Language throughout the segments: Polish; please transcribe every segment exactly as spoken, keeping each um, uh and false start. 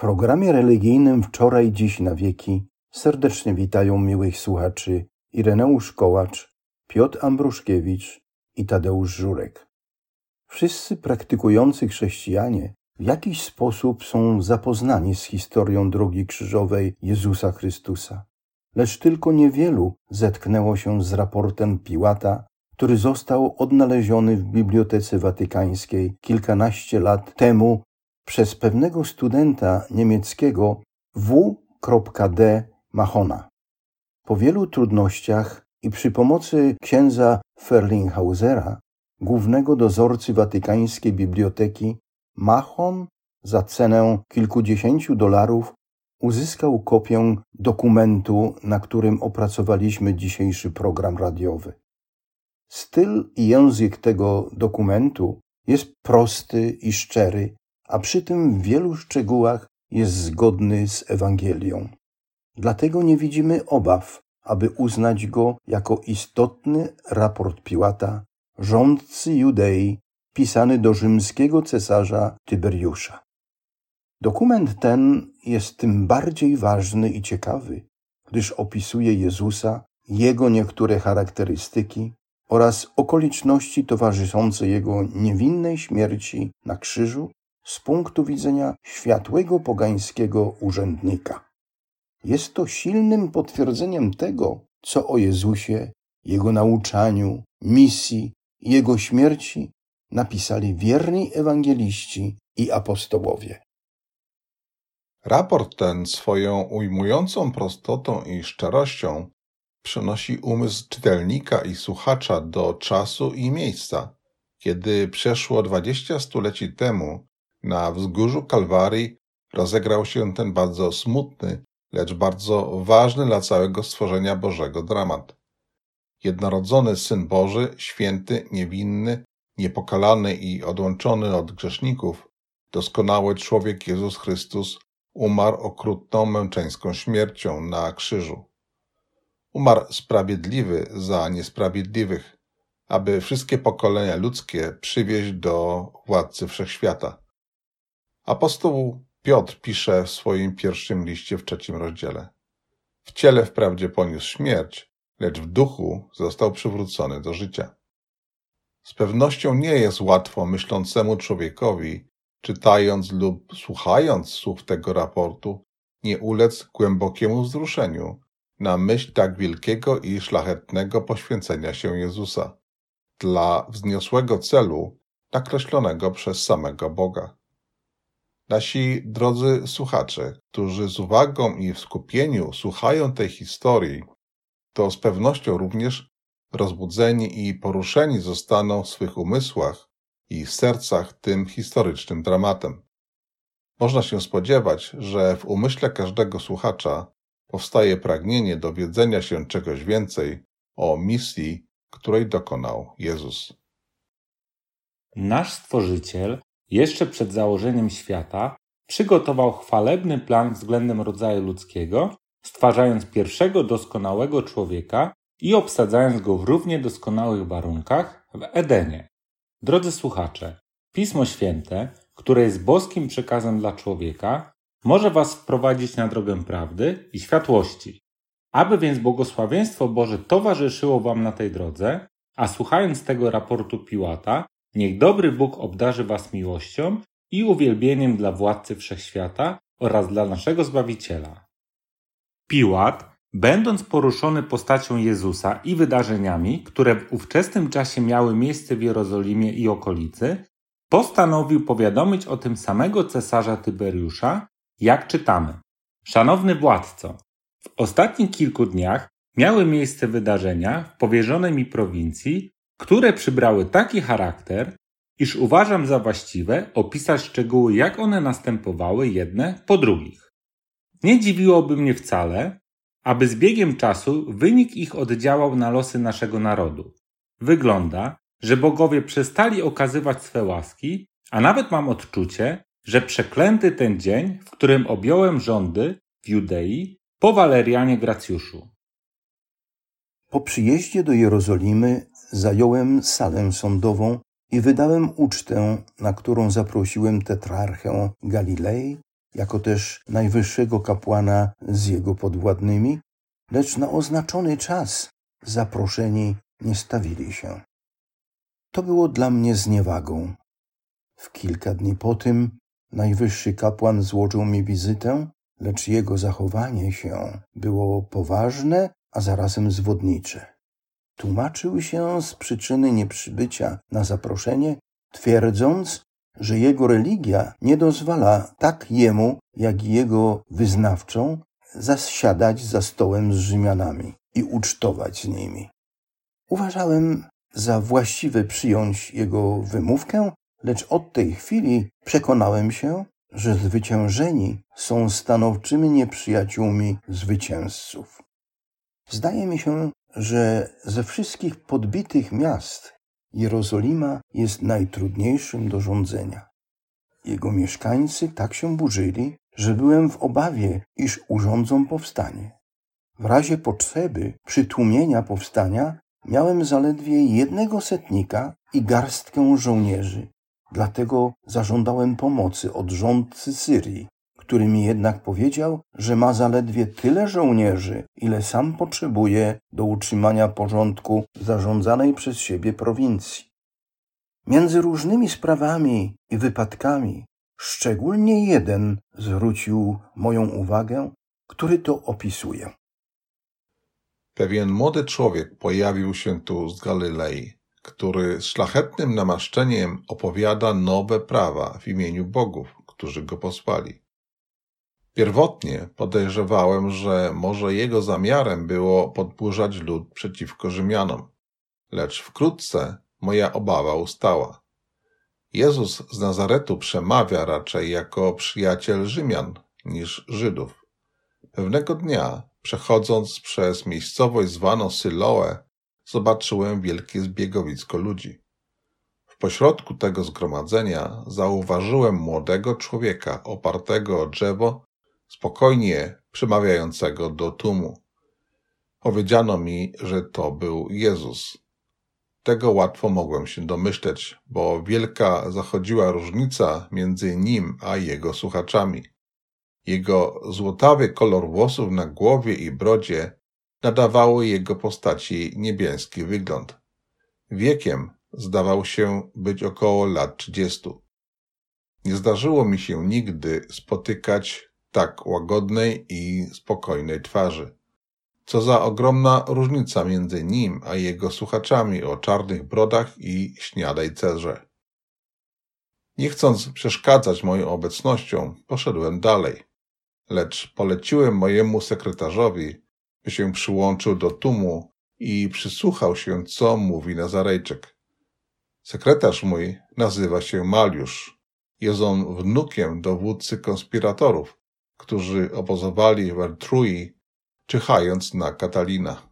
programie religijnym Wczoraj, Dziś na wieki serdecznie witają miłych słuchaczy Ireneusz Kołacz, Piotr Ambruszkiewicz i Tadeusz Żurek. Wszyscy praktykujący chrześcijanie w jakiś sposób są zapoznani z historią drogi krzyżowej Jezusa Chrystusa, lecz tylko niewielu zetknęło się z raportem Piłata, który został odnaleziony w Bibliotece Watykańskiej kilkanaście lat temu przez pewnego studenta niemieckiego W D Machona. Po wielu trudnościach i przy pomocy księdza Ferlinghausera, głównego dozorcy watykańskiej biblioteki, Machon za cenę kilkudziesięciu dolarów uzyskał kopię dokumentu, na którym opracowaliśmy dzisiejszy program radiowy. Styl i język tego dokumentu jest prosty i szczery, a przy tym w wielu szczegółach jest zgodny z Ewangelią. Dlatego nie widzimy obaw, aby uznać go jako istotny raport Piłata, rządcy Judei, pisany do rzymskiego cesarza Tyberiusza. Dokument ten jest tym bardziej ważny i ciekawy, gdyż opisuje Jezusa, Jego niektóre charakterystyki oraz okoliczności towarzyszące Jego niewinnej śmierci na krzyżu z punktu widzenia światłego pogańskiego urzędnika. Jest to silnym potwierdzeniem tego, co o Jezusie, Jego nauczaniu, misji i Jego śmierci napisali wierni ewangeliści i apostołowie. Raport ten swoją ujmującą prostotą i szczerością przenosi umysł czytelnika i słuchacza do czasu i miejsca, kiedy przeszło dwadzieścia stuleci temu na wzgórzu Kalwarii rozegrał się ten bardzo smutny, lecz bardzo ważny dla całego stworzenia Bożego dramat. Jednorodzony Syn Boży, święty, niewinny, niepokalany i odłączony od grzeszników, doskonały człowiek Jezus Chrystus umarł okrutną, męczeńską śmiercią na krzyżu. Umarł sprawiedliwy za niesprawiedliwych, aby wszystkie pokolenia ludzkie przywieźć do Władcy Wszechświata. Apostoł Piotr pisze w swoim pierwszym liście w trzecim rozdziale: w ciele wprawdzie poniósł śmierć, lecz w duchu został przywrócony do życia. Z pewnością nie jest łatwo myślącemu człowiekowi, czytając lub słuchając słów tego raportu, nie ulec głębokiemu wzruszeniu na myśl tak wielkiego i szlachetnego poświęcenia się Jezusa dla wzniosłego celu nakreślonego przez samego Boga. Nasi drodzy słuchacze, którzy z uwagą i w skupieniu słuchają tej historii, to z pewnością również rozbudzeni i poruszeni zostaną w swych umysłach i sercach tym historycznym dramatem. Można się spodziewać, że w umyśle każdego słuchacza powstaje pragnienie dowiedzenia się czegoś więcej o misji, której dokonał Jezus. Nasz Stworzyciel jeszcze przed założeniem świata przygotował chwalebny plan względem rodzaju ludzkiego, stwarzając pierwszego doskonałego człowieka i obsadzając go w równie doskonałych warunkach w Edenie. Drodzy słuchacze, Pismo Święte, które jest boskim przekazem dla człowieka, może was wprowadzić na drogę prawdy i światłości. Aby więc błogosławieństwo Boże towarzyszyło wam na tej drodze, a słuchając tego raportu Piłata, niech dobry Bóg obdarzy was miłością i uwielbieniem dla Władcy Wszechświata oraz dla naszego Zbawiciela. Piłat, będąc poruszony postacią Jezusa i wydarzeniami, które w ówczesnym czasie miały miejsce w Jerozolimie i okolicy, postanowił powiadomić o tym samego cesarza Tyberiusza, jak czytamy: Szanowny władco, w ostatnich kilku dniach miały miejsce wydarzenia w powierzonej mi prowincji, które przybrały taki charakter, iż uważam za właściwe opisać szczegóły, jak one następowały jedne po drugich. Nie dziwiłoby mnie wcale, aby z biegiem czasu wynik ich oddziałał na losy naszego narodu. Wygląda, że bogowie przestali okazywać swe łaski, a nawet mam odczucie, że przeklęty ten dzień, w którym objąłem rządy w Judei po Walerianie Gracjuszu. Po przyjeździe do Jerozolimy zająłem salę sądową i wydałem ucztę, na którą zaprosiłem tetrarchę Galilei jako też najwyższego kapłana z jego podwładnymi, lecz na oznaczony czas zaproszeni nie stawili się. To było dla mnie zniewagą. W kilka dni po tym najwyższy kapłan złożył mi wizytę, lecz jego zachowanie się było poważne, a zarazem zwodnicze. Tłumaczył się z przyczyny nieprzybycia na zaproszenie, twierdząc, że jego religia nie dozwala tak jemu, jak i jego wyznawczą zasiadać za stołem z Rzymianami i ucztować z nimi. Uważałem za właściwe przyjąć jego wymówkę, lecz od tej chwili przekonałem się, że zwyciężeni są stanowczymi nieprzyjaciółmi zwycięzców. Zdaje mi się, że ze wszystkich podbitych miast Jerozolima jest najtrudniejszym do rządzenia. Jego mieszkańcy tak się burzyli, że byłem w obawie, iż urządzą powstanie. W razie potrzeby przytłumienia powstania miałem zaledwie jednego setnika i garstkę żołnierzy. Dlatego zażądałem pomocy od rządcy Syrii, który mi jednak powiedział, że ma zaledwie tyle żołnierzy, ile sam potrzebuje do utrzymania porządku zarządzanej przez siebie prowincji. Między różnymi sprawami i wypadkami szczególnie jeden zwrócił moją uwagę, który to opisuje. Pewien młody człowiek pojawił się tu z Galilei, który z szlachetnym namaszczeniem opowiada nowe prawa w imieniu bogów, którzy go posłali. Pierwotnie podejrzewałem, że może jego zamiarem było podburzać lud przeciwko Rzymianom, lecz wkrótce moja obawa ustała. Jezus z Nazaretu przemawia raczej jako przyjaciel Rzymian niż Żydów. Pewnego dnia, przechodząc przez miejscowość zwaną Syloe, zobaczyłem wielkie zbiegowisko ludzi. W pośrodku tego zgromadzenia zauważyłem młodego człowieka opartego o drzewo, spokojnie przemawiającego do tłumu. Powiedziano mi, że to był Jezus. Tego łatwo mogłem się domyśleć, bo wielka zachodziła różnica między nim a jego słuchaczami. Jego złotawy kolor włosów na głowie i brodzie nadawały jego postaci niebieski wygląd. Wiekiem zdawał się być około lat trzydziestu. Nie zdarzyło mi się nigdy spotykać tak łagodnej i spokojnej twarzy. Co za ogromna różnica między nim a jego słuchaczami o czarnych brodach i śniadej cerze. Nie chcąc przeszkadzać moją obecnością, poszedłem dalej, lecz poleciłem mojemu sekretarzowi, by się przyłączył do tłumu i przysłuchał się, co mówi Nazarejczyk. Sekretarz mój nazywa się Maliusz. Jest on wnukiem dowódcy konspiratorów, którzy obozowali w Ertrui, czyhając na Katalina.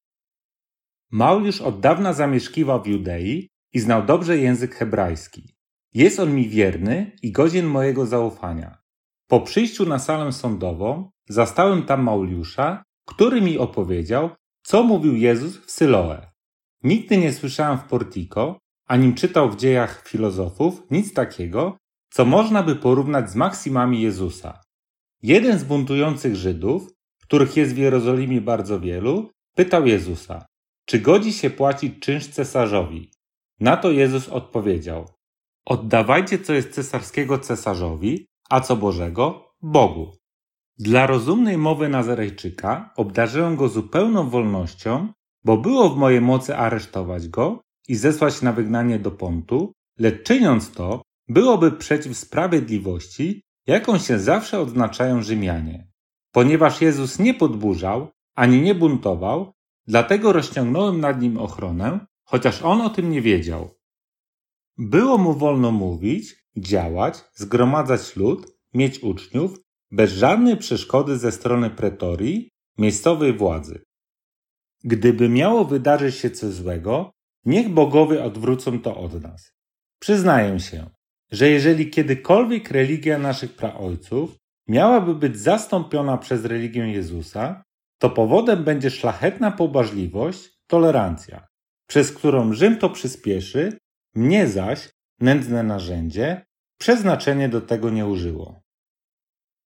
Mauliusz od dawna zamieszkiwał w Judei i znał dobrze język hebrajski. Jest on mi wierny i godzien mojego zaufania. Po przyjściu na salę sądową zastałem tam Mauliusza, który mi opowiedział, co mówił Jezus w Syloe. Nigdy nie słyszałem w Portiko, anim czytał w dziejach filozofów nic takiego, co można by porównać z maksimami Jezusa. Jeden z buntujących Żydów, których jest w Jerozolimie bardzo wielu, pytał Jezusa, czy godzi się płacić czynsz cesarzowi? Na to Jezus odpowiedział, oddawajcie co jest cesarskiego cesarzowi, a co Bożego Bogu. Dla rozumnej mowy Nazarejczyka obdarzyłem go zupełną wolnością, bo było w mojej mocy aresztować go i zesłać na wygnanie do Pontu, lecz czyniąc to, byłoby przeciw sprawiedliwości, jaką się zawsze odznaczają Rzymianie. Ponieważ Jezus nie podburzał, ani nie buntował, dlatego rozciągnąłem nad nim ochronę, chociaż on o tym nie wiedział. Było mu wolno mówić, działać, zgromadzać lud, mieć uczniów, bez żadnej przeszkody ze strony pretorii, miejscowej władzy. Gdyby miało wydarzyć się coś złego, niech bogowie odwrócą to od nas. Przyznaję się, że jeżeli kiedykolwiek religia naszych praojców miałaby być zastąpiona przez religię Jezusa, to powodem będzie szlachetna pobożliwość, tolerancja, przez którą Rzym to przyspieszy, mnie zaś, nędzne narzędzie, przeznaczenie do tego nie użyło.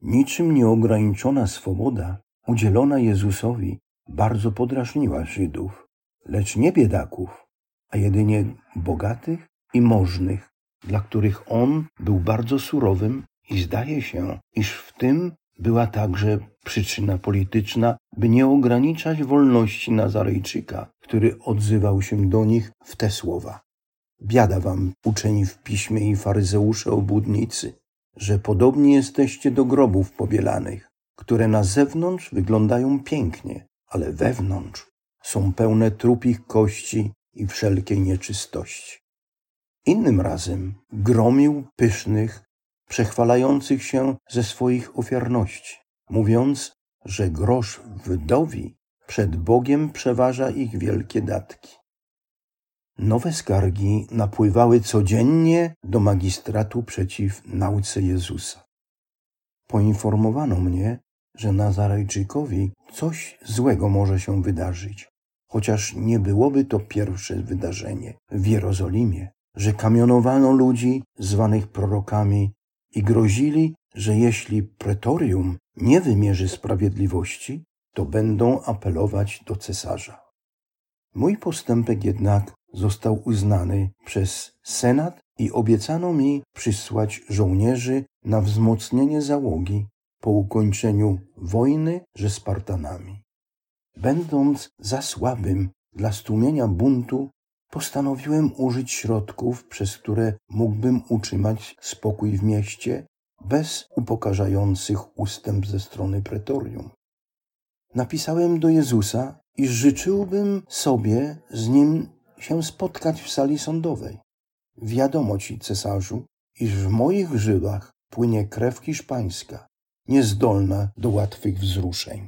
Niczym nieograniczona swoboda udzielona Jezusowi bardzo podrażniła Żydów, lecz nie biedaków, a jedynie bogatych i możnych, dla których On był bardzo surowym i zdaje się, iż w tym była także przyczyna polityczna, by nie ograniczać wolności Nazarejczyka, który odzywał się do nich w te słowa. Biada wam, uczeni w piśmie i faryzeusze obłudnicy, że podobni jesteście do grobów pobielanych, które na zewnątrz wyglądają pięknie, ale wewnątrz są pełne trupich kości i wszelkiej nieczystości. Innym razem gromił pysznych, przechwalających się ze swoich ofiarności, mówiąc, że grosz wdowi przed Bogiem przeważa ich wielkie datki. Nowe skargi napływały codziennie do magistratu przeciw nauce Jezusa. Poinformowano mnie, że Nazarejczykowi coś złego może się wydarzyć, chociaż nie byłoby to pierwsze wydarzenie w Jerozolimie, że kamionowano ludzi zwanych prorokami i grozili, że jeśli pretorium nie wymierzy sprawiedliwości, to będą apelować do cesarza. Mój postępek jednak został uznany przez senat i obiecano mi przysłać żołnierzy na wzmocnienie załogi po ukończeniu wojny ze Spartanami. Będąc za słabym dla stłumienia buntu, postanowiłem użyć środków, przez które mógłbym utrzymać spokój w mieście bez upokarzających ustęp ze strony pretorium. Napisałem do Jezusa, iż życzyłbym sobie z nim się spotkać w sali sądowej. Wiadomo ci, cesarzu, iż w moich żyłach płynie krew hiszpańska, niezdolna do łatwych wzruszeń.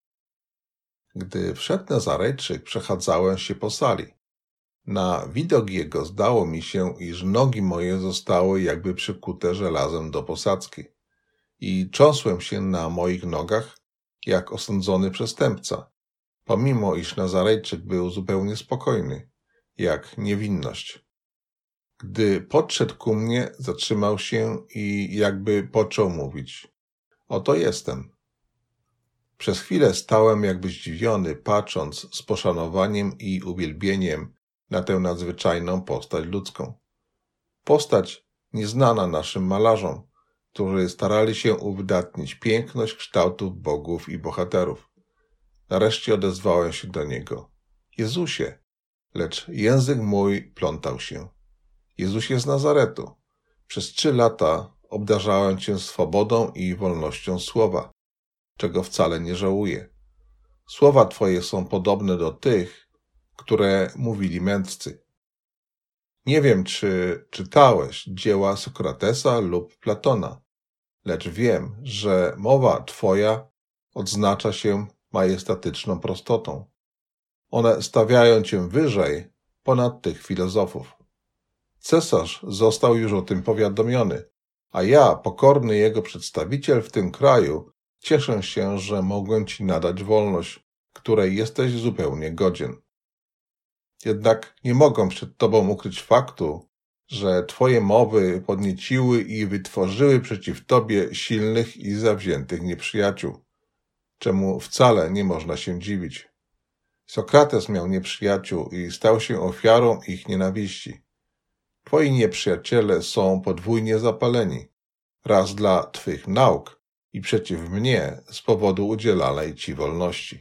Gdy wszedł Nazarejczyk, przechadzałem się po sali. Na widok jego zdało mi się, iż nogi moje zostały jakby przykute żelazem do posadzki i cząsłem się na moich nogach, jak osądzony przestępca, pomimo iż Nazarejczyk był zupełnie spokojny, jak niewinność. Gdy podszedł ku mnie, zatrzymał się i jakby począł mówić. Oto jestem. Przez chwilę stałem jakby zdziwiony, patrząc z poszanowaniem i uwielbieniem na tę nadzwyczajną postać ludzką. Postać nieznana naszym malarzom, którzy starali się uwydatnić piękność kształtów bogów i bohaterów. Nareszcie odezwałem się do niego. Jezusie, lecz język mój plątał się. Jezusie z Nazaretu, przez trzy lata obdarzałem Cię swobodą i wolnością słowa, czego wcale nie żałuję. Słowa Twoje są podobne do tych, które mówili mędrcy. Nie wiem, czy czytałeś dzieła Sokratesa lub Platona, lecz wiem, że mowa Twoja odznacza się majestatyczną prostotą. One stawiają Cię wyżej ponad tych filozofów. Cesarz został już o tym powiadomiony, a ja, pokorny jego przedstawiciel w tym kraju, cieszę się, że mogłem Ci nadać wolność, której jesteś zupełnie godzien. Jednak nie mogę przed Tobą ukryć faktu, że Twoje mowy podnieciły i wytworzyły przeciw Tobie silnych i zawziętych nieprzyjaciół, czemu wcale nie można się dziwić. Sokrates miał nieprzyjaciół i stał się ofiarą ich nienawiści. Twoi nieprzyjaciele są podwójnie zapaleni, raz dla Twych nauk i przeciw mnie z powodu udzielanej Ci wolności.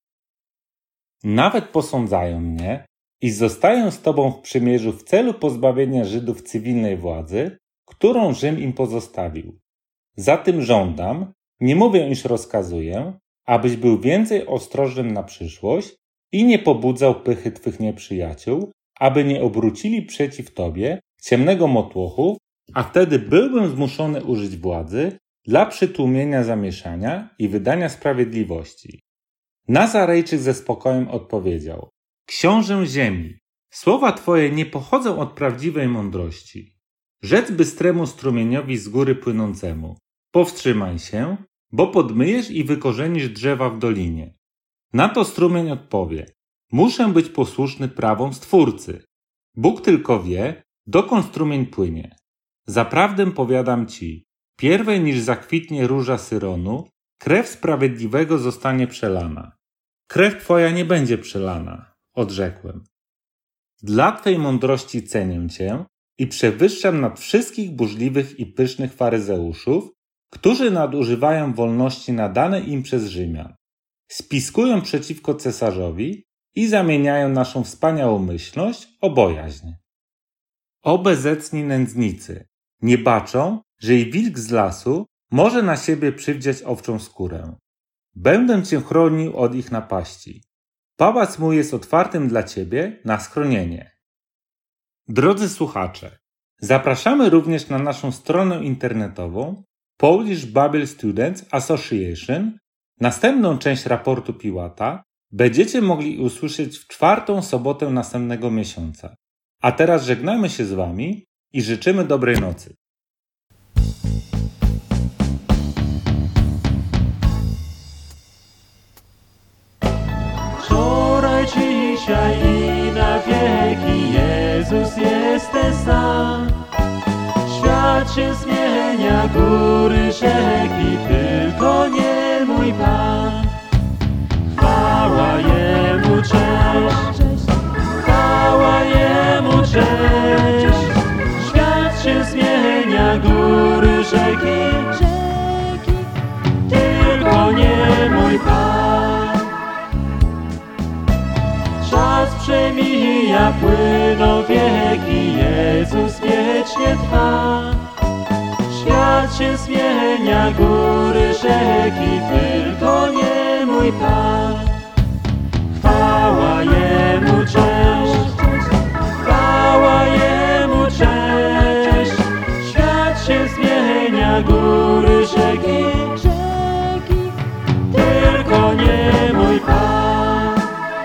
Nawet posądzają mnie, iż zostaję z Tobą w przymierzu w celu pozbawienia Żydów cywilnej władzy, którą Rzym im pozostawił. Zatem żądam, nie mówię, iż rozkazuję, abyś był więcej ostrożnym na przyszłość i nie pobudzał pychy Twych nieprzyjaciół, aby nie obrócili przeciw Tobie ciemnego motłochu, a wtedy byłbym zmuszony użyć władzy dla przytłumienia zamieszania i wydania sprawiedliwości. Nazarejczyk ze spokojem odpowiedział: Książę ziemi, słowa Twoje nie pochodzą od prawdziwej mądrości. Rzec bystremu strumieniowi z góry płynącemu: powstrzymaj się, bo podmyjesz i wykorzenisz drzewa w dolinie. Na to strumień odpowie: muszę być posłuszny prawom Stwórcy. Bóg tylko wie, dokąd strumień płynie. Zaprawdę powiadam Ci, Pierwej niż zakwitnie róża Syronu, krew sprawiedliwego zostanie przelana. Krew Twoja nie będzie przelana, odrzekłem. Dla Twej mądrości cenię Cię i przewyższam nad wszystkich burzliwych i pysznych faryzeuszów, którzy nadużywają wolności nadanej im przez Rzymian. Spiskują przeciwko cesarzowi i zamieniają naszą wspaniałomyślność o bojaźń. O bezecni nędznicy, nie baczą, że i wilk z lasu może na siebie przywdziać owczą skórę. Będę Cię chronił od ich napaści. Pałac mój jest otwartym dla Ciebie na schronienie. Drodzy słuchacze, zapraszamy również na naszą stronę internetową Polish Bible Students Association. Następną część raportu Piłata będziecie mogli usłyszeć w czwartą sobotę następnego miesiąca. A teraz żegnamy się z Wami i życzymy dobrej nocy. Wczoraj, dzisiaj i na wieki Jezus jest ten sam. Świat się zmienia, góry, rzeki, tylko nie mój Pan. Chwała Jemu, cześć, chwała Jemu, cześć. Świat się zmienia, góry, rzeki, tylko nie mój Pan. Czas przemija, płyną wieki, Jezus wiecznie trwa. Świat się zmienia, góry, rzeki, tylko nie mój Pan. Chwała Jemu, cześć, chwała Jemu, cześć. Świat się zmienia, góry, rzeki, tylko nie mój Pan.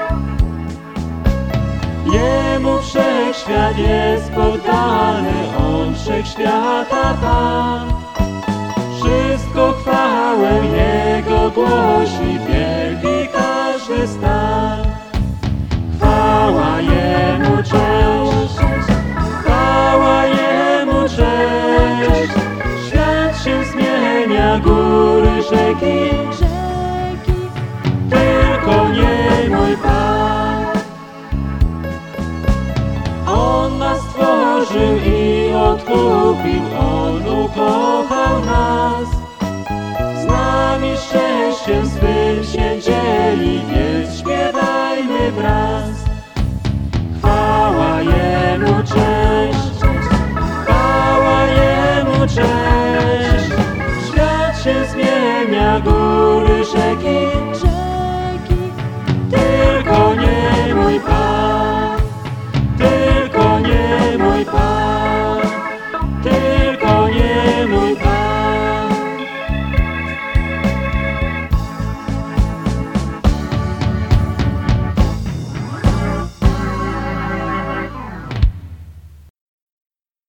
Jemu wszechświat jest poddany, On wszechświata Pan. Wszystko chwałę Jego głosi, wielki każdy stan. Chwała Jemu, cześć, chwała Jemu, cześć. Świat się zmienia, góry, rzeki, tylko nie mój Pan. On nas stworzył i odkupił.